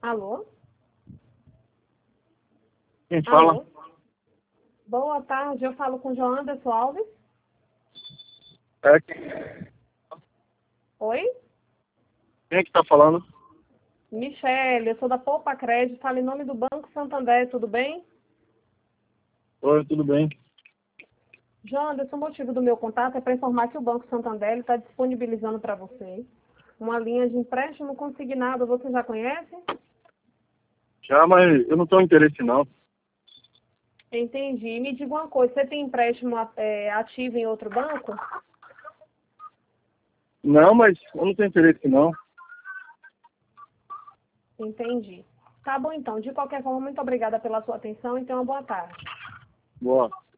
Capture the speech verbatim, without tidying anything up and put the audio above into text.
Alô? Quem fala? Alô? Boa tarde, eu falo com João Anderson Alves. É, quem Oi? é que tá falando? Michele, eu sou da Poupa Crédito, falo em nome do Banco Santander, tudo bem? Oi, tudo bem? João Anderson, o motivo do meu contato é para informar que o Banco Santander está disponibilizando para você uma linha de empréstimo consignado. Você já conhece? Já, mas eu não tenho interesse não. Entendi. Me diga uma coisa, você tem empréstimo é, ativo em outro banco? Não, mas eu não tenho interesse não. Entendi. Tá bom então. De qualquer forma, muito obrigada pela sua atenção e tenha uma boa tarde. Boa.